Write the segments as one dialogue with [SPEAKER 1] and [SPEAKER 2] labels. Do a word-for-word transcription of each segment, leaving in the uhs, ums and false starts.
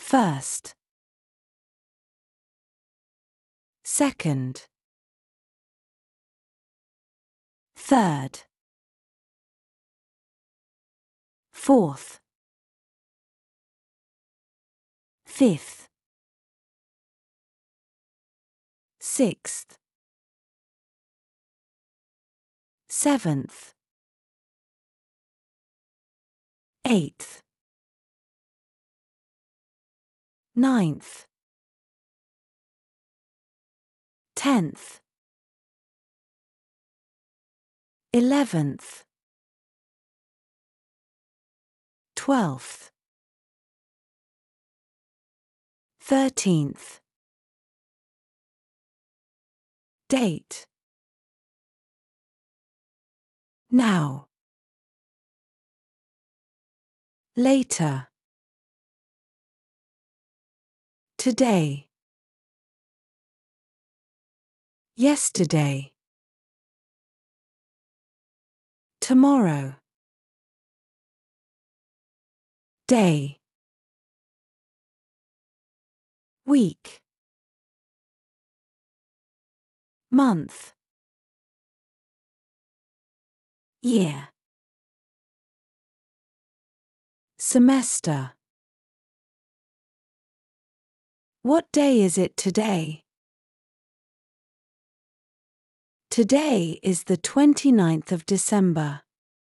[SPEAKER 1] First. Second. Third. Fourth. Fifth. Sixth. Seventh. Eighth. Ninth. Tenth. Eleventh. Twelfth. Thirteenth. Date. Now. Later. Today. Yesterday. Tomorrow. Day. Week. Month. Year. Semester. What day is it today? Today is the twenty-ninth of December.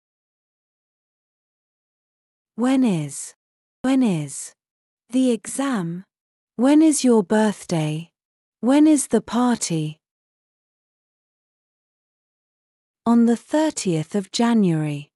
[SPEAKER 1] When is? When is? The exam? When is your birthday? When is the party? On the thirtieth of January.